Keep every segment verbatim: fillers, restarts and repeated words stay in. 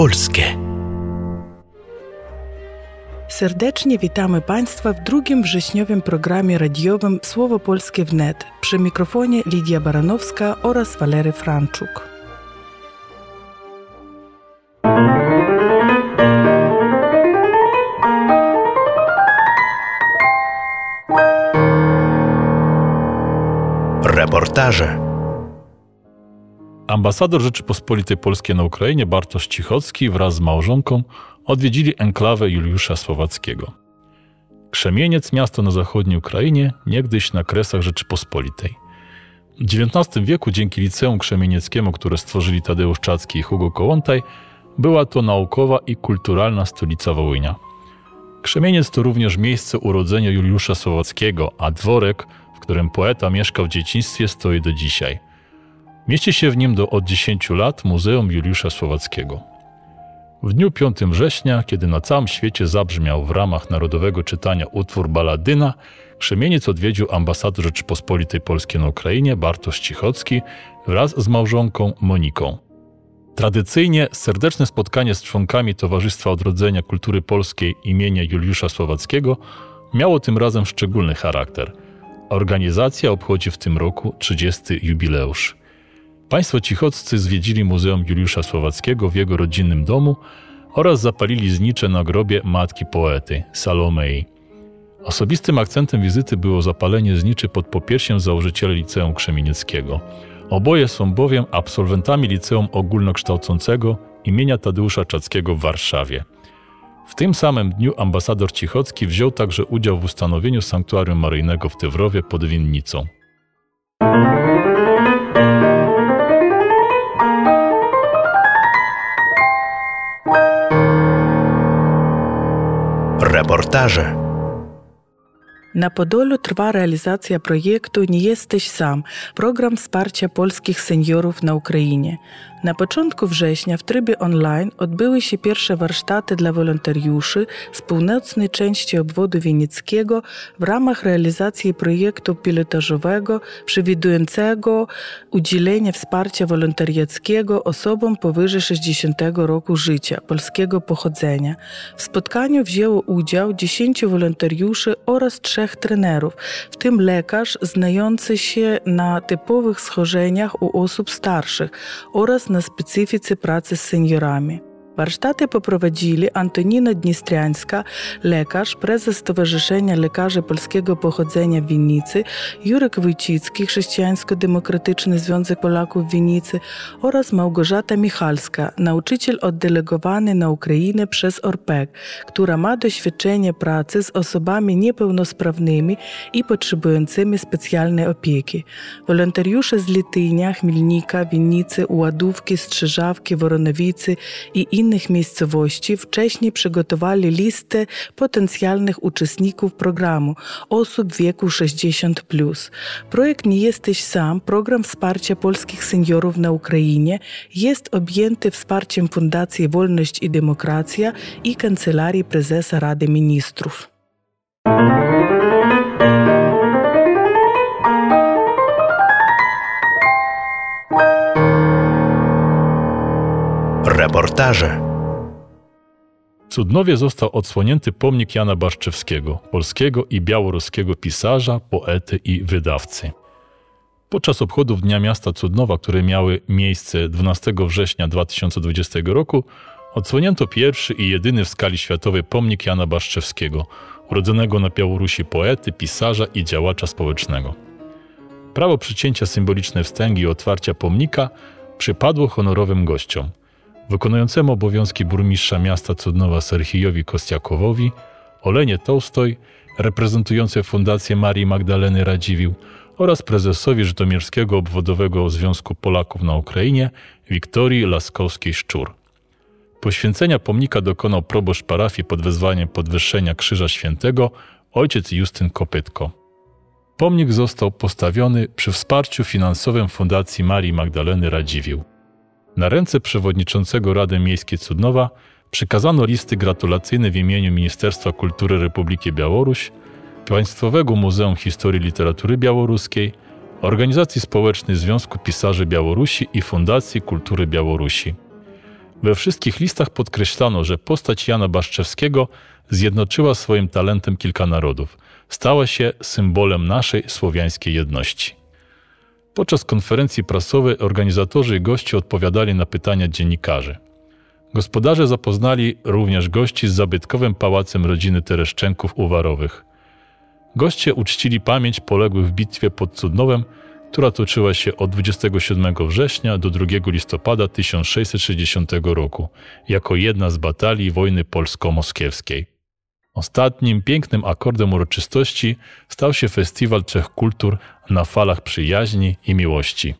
polskie. Serdecznie witamy Państwa w drugim wrześniowym programie radiowym Słowo Polskie wnet. Przy mikrofonie Lidia Baranowska oraz Walery Franczuk. Reportaże. Ambasador Rzeczypospolitej Polskiej na Ukrainie Bartosz Cichocki wraz z małżonką odwiedzili enklawę Juliusza Słowackiego. Krzemieniec, miasto na zachodniej Ukrainie, niegdyś na kresach Rzeczypospolitej. W dziewiętnastym wieku dzięki Liceum Krzemienieckiemu, które stworzyli Tadeusz Czacki i Hugo Kołłątaj, była to naukowa i kulturalna stolica Wołynia. Krzemieniec to również miejsce urodzenia Juliusza Słowackiego, a dworek, w którym poeta mieszkał w dzieciństwie, stoi do dzisiaj. Mieści się w nim do od dziesięciu lat Muzeum Juliusza Słowackiego. W dniu piątego września, kiedy na całym świecie zabrzmiał w ramach narodowego czytania utwór Balladyna, Krzemieniec odwiedził ambasador Rzeczypospolitej Polskiej na Ukrainie Bartosz Cichocki wraz z małżonką Moniką. Tradycyjnie serdeczne spotkanie z członkami Towarzystwa Odrodzenia Kultury Polskiej imienia Juliusza Słowackiego miało tym razem szczególny charakter. Organizacja obchodzi w tym roku trzydziesty jubileusz. Państwo Cichoccy zwiedzili Muzeum Juliusza Słowackiego w jego rodzinnym domu oraz zapalili znicze na grobie matki poety, Salomei. Osobistym akcentem wizyty było zapalenie zniczy pod popiersiem założyciela Liceum Krzemienieckiego. Oboje są bowiem absolwentami Liceum Ogólnokształcącego imienia Tadeusza Czackiego w Warszawie. W tym samym dniu ambasador Cichocki wziął także udział w ustanowieniu sanktuarium maryjnego w Tywrowie pod Winnicą. Reportaże. Na Podolu trwa realizacja projektu Nie jesteś sam – program wsparcia polskich seniorów na Ukrainie. Na początku września w trybie online odbyły się pierwsze warsztaty dla wolontariuszy z północnej części obwodu wienieckiego w ramach realizacji projektu pilotażowego przewidującego udzielenie wsparcia wolontariackiego osobom powyżej sześćdziesiątego roku życia polskiego pochodzenia. W spotkaniu wzięło udział dziesięciu wolontariuszy oraz trzech trenerów, w tym lekarz znający się na typowych schorzeniach u osób starszych oraz na specyfice pracy z seniorami. Warsztaty poprowadzili Antonina Dniestriańska, lekarz, prezes Stowarzyszenia Lekarzy Polskiego Pochodzenia w Winnicy, Jurek Wójcicki, Chrześcijańsko-Demokratyczny Związek Polaków w Winnicy oraz Małgorzata Michalska, nauczyciel oddelegowany na Ukrainę przez O R P E K, która ma doświadczenie pracy z osobami niepełnosprawnymi i potrzebującymi specjalnej opieki. Wolontariusze z Litynia, Chmielnika, Winnicy, Ładówki, Strzyżawki, Woronowicy i innych innych miejscowości wcześniej przygotowali listę potencjalnych uczestników programu osób w wieku sześćdziesiąt plus. Projekt Nie jesteś sam, program wsparcia polskich seniorów na Ukrainie, jest objęty wsparciem Fundacji Wolność i Demokracja i Kancelarii Prezesa Rady Ministrów. Reportaże. W Cudnowie został odsłonięty pomnik Jana Barszczewskiego, polskiego i białoruskiego pisarza, poety i wydawcy. Podczas obchodów Dnia Miasta Cudnowa, które miały miejsce dwunastego września dwa tysiące dwudziestego roku, odsłonięto pierwszy i jedyny w skali światowej pomnik Jana Barszczewskiego, urodzonego na Białorusi poety, pisarza i działacza społecznego. Prawo przycięcia symbolicznej wstęgi i otwarcia pomnika przypadło honorowym gościom: wykonującemu obowiązki burmistrza miasta Cudnowa Serhijowi Kostiakowowi, Olenie Tołstoj, reprezentującej Fundację Marii Magdaleny Radziwiłł oraz prezesowi Żytomierskiego Obwodowego Związku Polaków na Ukrainie Wiktorii Laskowskiej-Szczur. Poświęcenia pomnika dokonał proboszcz parafii pod wezwaniem podwyższenia Krzyża Świętego ojciec Justyn Kopytko. Pomnik został postawiony przy wsparciu finansowym Fundacji Marii Magdaleny Radziwiłł. Na ręce przewodniczącego Rady Miejskiej Cudnowa przekazano listy gratulacyjne w imieniu Ministerstwa Kultury Republiki Białoruś, Państwowego Muzeum Historii i Literatury Białoruskiej, Organizacji Społecznej Związku Pisarzy Białorusi i Fundacji Kultury Białorusi. We wszystkich listach podkreślano, że postać Jana Baszczewskiego zjednoczyła swoim talentem kilka narodów. Stała się symbolem naszej słowiańskiej jedności. Podczas konferencji prasowej organizatorzy i goście odpowiadali na pytania dziennikarzy. Gospodarze zapoznali również gości z zabytkowym pałacem rodziny Tereszczenków-Uwarowych. Goście uczcili pamięć poległych w bitwie pod Cudnowem, która toczyła się od dwudziestego siódmego września do drugiego listopada tysiąc sześćset sześćdziesiątego roku, jako jedna z batalii wojny polsko-moskiewskiej. Ostatnim pięknym akordem uroczystości stał się Festiwal Trzech Kultur na falach przyjaźni i miłości.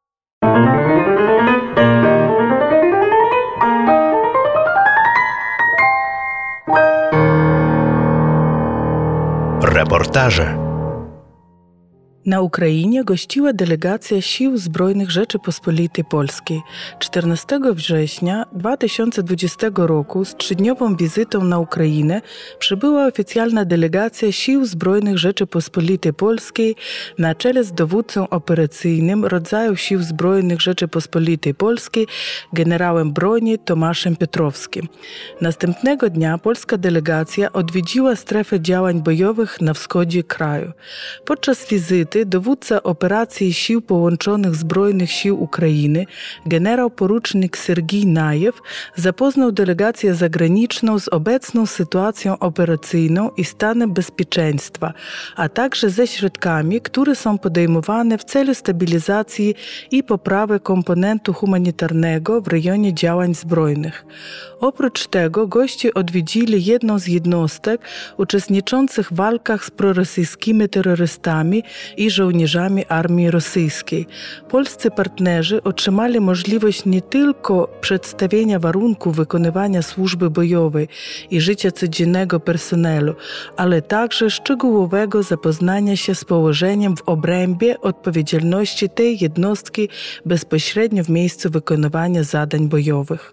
Reportaże. Na Ukrainie gościła delegacja Sił Zbrojnych Rzeczypospolitej Polskiej. czternastego września dwa tysiące dwudziestego roku z trzydniową wizytą na Ukrainę przybyła oficjalna delegacja Sił Zbrojnych Rzeczypospolitej Polskiej na czele z dowódcą operacyjnym rodzaju Sił Zbrojnych Rzeczypospolitej Polskiej generałem broni Tomaszem Piotrowskim. Następnego dnia polska delegacja odwiedziła strefę działań bojowych na wschodzie kraju. Podczas wizyty dowódca operacji Sił Połączonych Zbrojnych Sił Ukrainy, generał porucznik Sergij Najew, zapoznał delegację zagraniczną z obecną sytuacją operacyjną i stanem bezpieczeństwa, a także ze środkami, które są podejmowane w celu stabilizacji i poprawy komponentu humanitarnego w rejonie działań zbrojnych. Oprócz tego goście odwiedzili jedną z jednostek uczestniczących w walkach z prorosyjskimi terrorystami i żołnierzami armii rosyjskiej. Polscy partnerzy otrzymali możliwość nie tylko przedstawienia warunków wykonywania służby bojowej i życia codziennego personelu, ale także szczegółowego zapoznania się z położeniem w obrębie odpowiedzialności tej jednostki bezpośrednio w miejscu wykonywania zadań bojowych.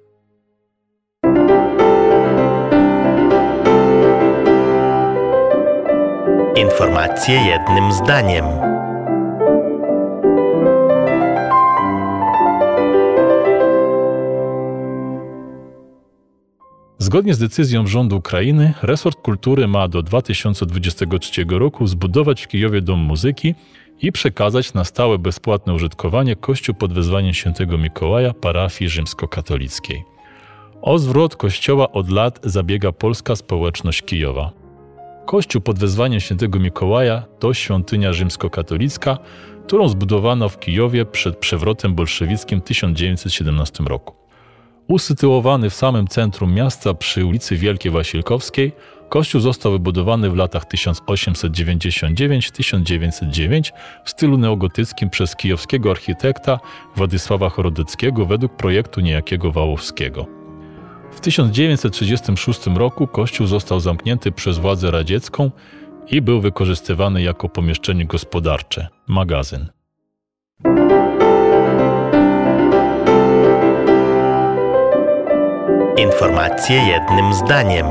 Informacje jednym zdaniem. Zgodnie z decyzją rządu Ukrainy, resort kultury ma do dwa tysiące dwudziestego trzeciego roku zbudować w Kijowie Dom Muzyki i przekazać na stałe bezpłatne użytkowanie kościół pod wezwaniem świętego Mikołaja parafii rzymskokatolickiej. O zwrot kościoła od lat zabiega polska społeczność Kijowa. Kościół pod wezwaniem świętego Mikołaja to świątynia rzymskokatolicka, którą zbudowano w Kijowie przed przewrotem bolszewickim w tysiąc dziewięćset siedemnastym roku. Usytuowany w samym centrum miasta przy ulicy Wielkiej Wasilkowskiej, kościół został wybudowany w latach tysiąc osiemset dziewięćdziesiąt dziewięć do tysiąc dziewięćset dziewięć w stylu neogotyckim przez kijowskiego architekta Władysława Chorodeckiego według projektu niejakiego Wałowskiego. W tysiąc dziewięćset trzydziestym szóstym roku kościół został zamknięty przez władzę radziecką i był wykorzystywany jako pomieszczenie gospodarcze, magazyn. Informacje jednym zdaniem.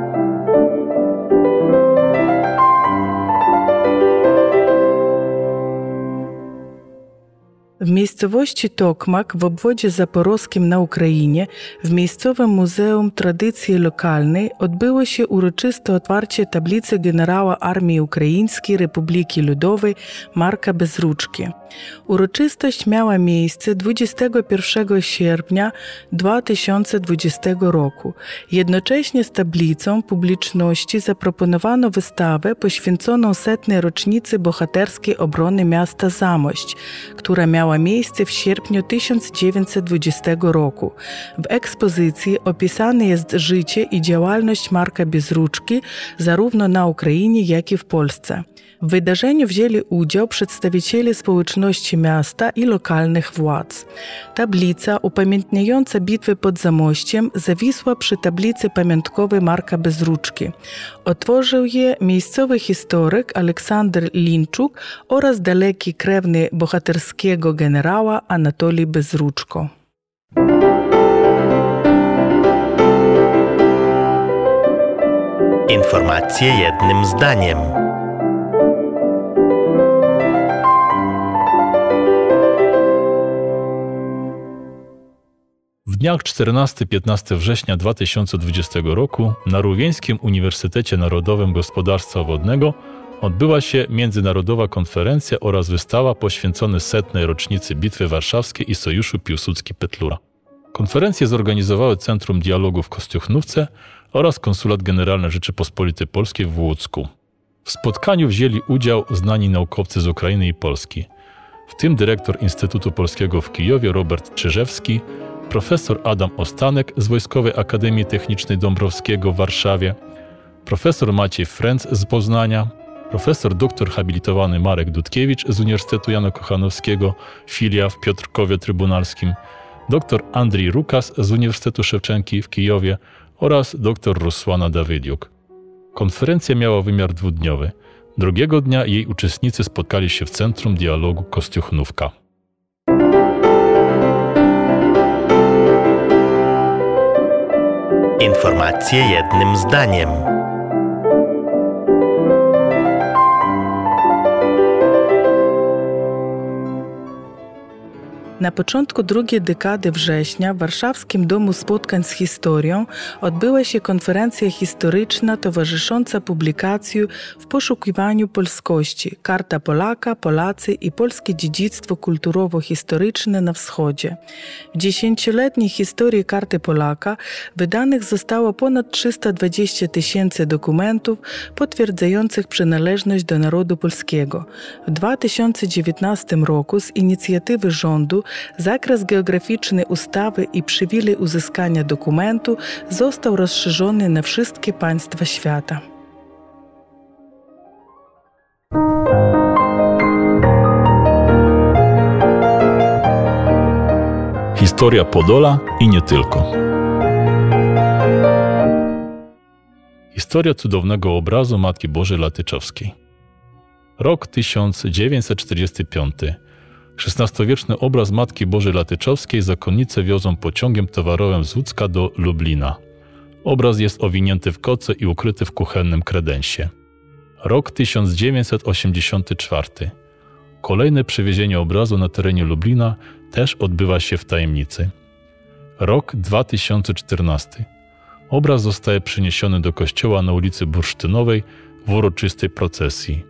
W miejscowości Tokmak w obwodzie zaporowskim na Ukrainie w miejscowym Muzeum Tradycji Lokalnej odbyło się uroczyste otwarcie tablicy generała Armii Ukraińskiej Republiki Ludowej Marka Bezruczki. Uroczystość miała miejsce dwudziestego pierwszego sierpnia dwa tysiące dwudziestego roku. Jednocześnie z tablicą publiczności zaproponowano wystawę poświęconą setnej rocznicy bohaterskiej obrony miasta Zamość, która miała miejsce w sierpniu tysiąc dziewięćset dwudziestego roku. W ekspozycji opisane jest życie i działalność Marka Bezruczki zarówno na Ukrainie, jak i w Polsce. W wydarzeniu wzięli udział przedstawiciele społeczności miasta i lokalnych władz. Tablica upamiętniająca bitwę pod Zamościem zawisła przy tablicy pamiątkowej Marka Bezruczki. Otworzył je miejscowy historyk Aleksander Linczuk oraz daleki krewny bohaterskiego generała Anatolij Bezruczko. Informacje jednym zdaniem. W dniach czternastego do piętnastego września dwa tysiące dwudziestego roku na Rówieńskim Uniwersytecie Narodowym Gospodarstwa Wodnego odbyła się międzynarodowa konferencja oraz wystawa poświęcona setnej rocznicy Bitwy Warszawskiej i Sojuszu Piłsudski-Petlura. Konferencję zorganizowały Centrum Dialogu w Kościuchnówce oraz Konsulat Generalny Rzeczypospolitej Polskiej w Łódzku. W spotkaniu wzięli udział znani naukowcy z Ukrainy i Polski, w tym dyrektor Instytutu Polskiego w Kijowie Robert Czyżewski, profesor Adam Ostanek z Wojskowej Akademii Technicznej Dąbrowskiego w Warszawie, profesor Maciej Fręc z Poznania, profesor doktor habilitowany Marek Dudkiewicz z Uniwersytetu Jana Kochanowskiego, filia w Piotrkowie Trybunalskim, dr Andrzej Rukas z Uniwersytetu Szewczenki w Kijowie oraz dr Rusłana Dawydiuk. Konferencja miała wymiar dwudniowy. Drugiego dnia jej uczestnicy spotkali się w Centrum Dialogu Kościuchnówka. Informacje jednym zdaniem. Na początku drugiej dekady września w Warszawskim Domu Spotkań z Historią odbyła się konferencja historyczna towarzysząca publikacji W poszukiwaniu polskości – Karta Polaka, Polacy i polskie dziedzictwo kulturowo-historyczne na wschodzie. W dziesięcioletniej historii Karty Polaka wydanych zostało ponad trzysta dwadzieścia tysięcy dokumentów potwierdzających przynależność do narodu polskiego. W dwa tysiące dziewiętnastym roku z inicjatywy rządu zakres geograficzny ustawy i przywilej uzyskania dokumentu został rozszerzony na wszystkie państwa świata. Historia Podola i nie tylko. Historia cudownego obrazu Matki Bożej Latyczowskiej. Rok tysiąc dziewięćset czterdziesty piąty. szesnastowieczny obraz Matki Bożej Latyczowskiej zakonnice wiozą pociągiem towarowym z Łódzka do Lublina. Obraz jest owinięty w koce i ukryty w kuchennym kredensie. Rok tysiąc dziewięćset osiemdziesiąty czwarty. Kolejne przywiezienie obrazu na terenie Lublina też odbywa się w tajemnicy. Rok dwa tysiące czternasty. Obraz zostaje przeniesiony do kościoła na ulicy Bursztynowej w uroczystej procesji.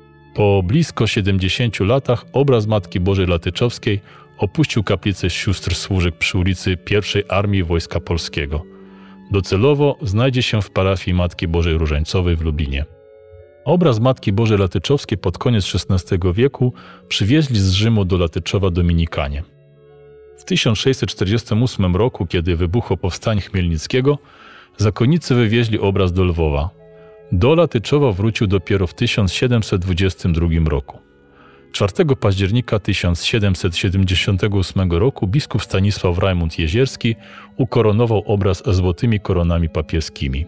Po blisko siedemdziesięciu latach obraz Matki Bożej Latyczowskiej opuścił kaplicę sióstr służek przy ulicy Pierwszej Armii Wojska Polskiego. Docelowo znajdzie się w parafii Matki Bożej Różańcowej w Lublinie. Obraz Matki Bożej Latyczowskiej pod koniec szesnastego wieku przywieźli z Rzymu do Latyczowa Dominikanie. W tysiąc sześćset czterdziestym ósmym roku, kiedy wybuchło powstanie Chmielnickiego, zakonnicy wywieźli obraz do Lwowa. Do Latyczowa wrócił dopiero w tysiąc siedemset dwudziestym drugim roku. czwartego października tysiąc siedemset siedemdziesiątego ósmego roku biskup Stanisław Rajmund Jezierski ukoronował obraz złotymi koronami papieskimi.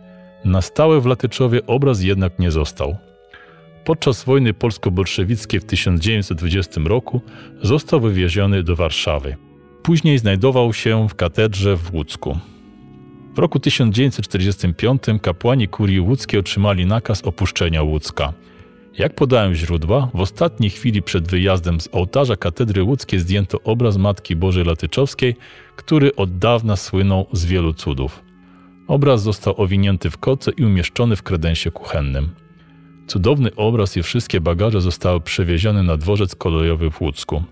Na stałe w Latyczowie obraz jednak nie został. Podczas wojny polsko-bolszewickiej w tysiąc dziewięćset dwudziestym roku został wywieziony do Warszawy. Później znajdował się w katedrze w Łódzku. W roku tysiąc dziewięćset czterdziestym piątym kapłani kurii łódzkiej otrzymali nakaz opuszczenia Łódzka. Jak podają źródła, w ostatniej chwili przed wyjazdem z ołtarza katedry łódzkiej zdjęto obraz Matki Bożej Latyczowskiej, który od dawna słynął z wielu cudów. Obraz został owinięty w koce i umieszczony w kredensie kuchennym. Cudowny obraz i wszystkie bagaże zostały przewiezione na dworzec kolejowy w Łódzku.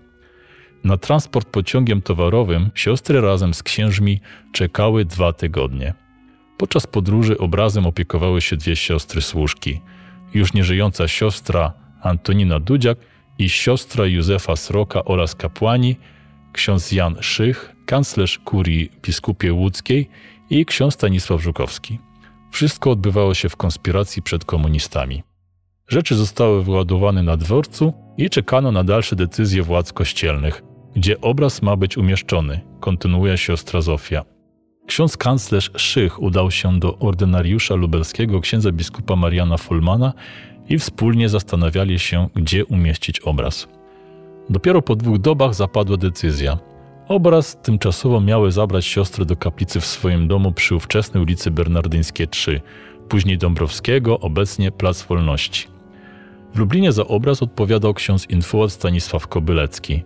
Na transport pociągiem towarowym siostry razem z księżmi czekały dwa tygodnie. Podczas podróży obrazem opiekowały się dwie siostry służki. Już nieżyjąca siostra Antonina Dudziak i siostra Józefa Sroka oraz kapłani, ksiądz Jan Szych, kanclerz kurii biskupie łódzkiej i ksiądz Stanisław Żukowski. Wszystko odbywało się w konspiracji przed komunistami. Rzeczy zostały wyładowane na dworcu i czekano na dalsze decyzje władz kościelnych, gdzie obraz ma być umieszczony, kontynuuje siostra Zofia. Ksiądz kanclerz Szych udał się do ordynariusza lubelskiego księdza biskupa Mariana Fulmana i wspólnie zastanawiali się, gdzie umieścić obraz. Dopiero po dwóch dobach zapadła decyzja. Obraz tymczasowo miały zabrać siostry do kaplicy w swoim domu przy ówczesnej ulicy Bernardyńskiej trzy, później Dąbrowskiego, obecnie Plac Wolności. W Lublinie za obraz odpowiadał ksiądz infułat Stanisław Kobylecki.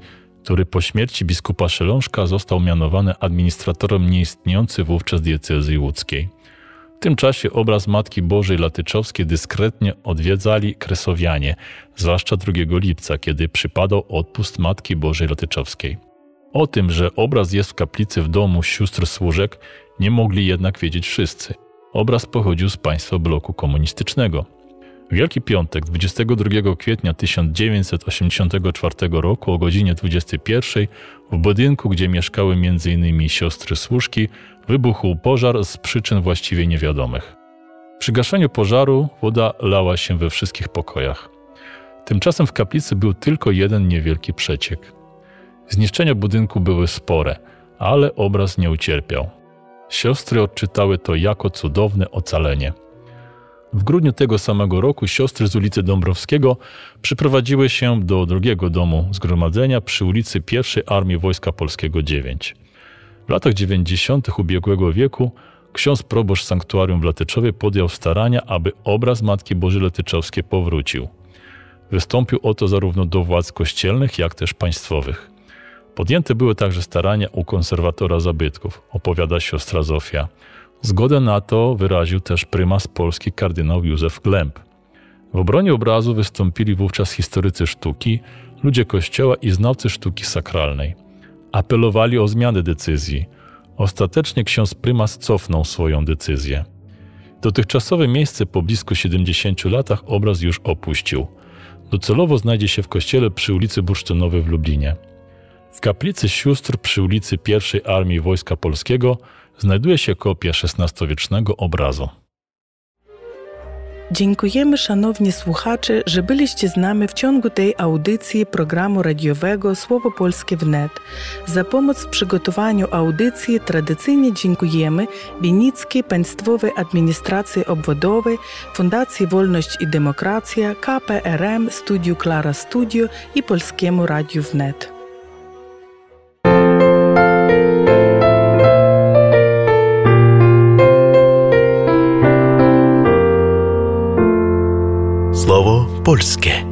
który po śmierci biskupa Szelążka został mianowany administratorem nieistniejącej wówczas diecezji łódzkiej. W tym czasie obraz Matki Bożej Latyczowskiej dyskretnie odwiedzali kresowianie, zwłaszcza drugiego lipca, kiedy przypadał odpust Matki Bożej Latyczowskiej. O tym, że obraz jest w kaplicy w domu sióstr Służek, nie mogli jednak wiedzieć wszyscy. Obraz pochodził z państwa bloku komunistycznego. W Wielki Piątek, dwudziestego drugiego kwietnia tysiąc dziewięćset osiemdziesiątego czwartego roku o godzinie dwudziestej pierwszej w budynku, gdzie mieszkały między innymi siostry Służki, wybuchł pożar z przyczyn właściwie niewiadomych. Przy gaszeniu pożaru woda lała się we wszystkich pokojach. Tymczasem w kaplicy był tylko jeden niewielki przeciek. Zniszczenia budynku były spore, ale obraz nie ucierpiał. Siostry odczytały to jako cudowne ocalenie. W grudniu tego samego roku siostry z ulicy Dąbrowskiego przyprowadziły się do drugiego domu zgromadzenia przy ulicy pierwszej Armii Wojska Polskiego dziewięć. W latach dziewięćdziesiątych ubiegłego wieku ksiądz proboszcz sanktuarium w Latyczowie podjął starania, aby obraz Matki Bożej Latyczowskiej powrócił. Wystąpił o to zarówno do władz kościelnych, jak też państwowych. Podjęte były także starania u konserwatora zabytków, opowiada siostra Zofia. Zgodę na to wyraził też prymas Polski kardynał Józef Glemp. W obronie obrazu wystąpili wówczas historycy sztuki, ludzie kościoła i znawcy sztuki sakralnej. Apelowali o zmianę decyzji. Ostatecznie ksiądz prymas cofnął swoją decyzję. Dotychczasowe miejsce po blisko siedemdziesięciu latach obraz już opuścił. Docelowo znajdzie się w kościele przy ulicy Bursztynowej w Lublinie. W kaplicy sióstr przy ulicy pierwszej Armii Wojska Polskiego znajduje się kopia szesnastowiecznego obrazu. Dziękujemy, szanowni słuchacze, że byliście z nami w ciągu tej audycji programu radiowego Słowo Polskie wnet. Za pomoc w przygotowaniu audycji tradycyjnie dziękujemy Winickiej Państwowej Administracji Obwodowej, Fundacji Wolność i Demokracja, K P R M, Studiu Klara Studio i Polskiemu Radiu Wnet. Słowo polskie.